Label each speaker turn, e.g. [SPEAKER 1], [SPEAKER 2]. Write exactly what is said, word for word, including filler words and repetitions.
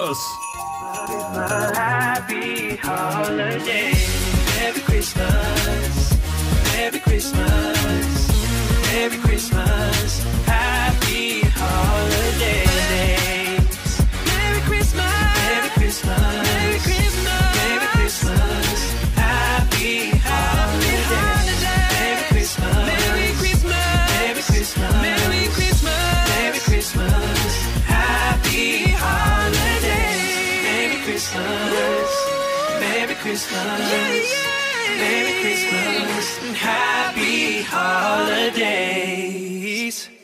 [SPEAKER 1] Christmas.
[SPEAKER 2] Happy holiday. Merry Christmas. Merry Christmas. Merry Christmas. Happy holidays. Merry Christmas. Merry Christmas. Merry Christmas. Merry Christmas. Happy holidays. Merry Christmas. Merry Christmas. Merry Christmas. Merry Christmas. Merry Christmas. Happy holidays. Merry Christmas. Merry Christmas. Yeah, yeah. Merry Christmas and happy holidays.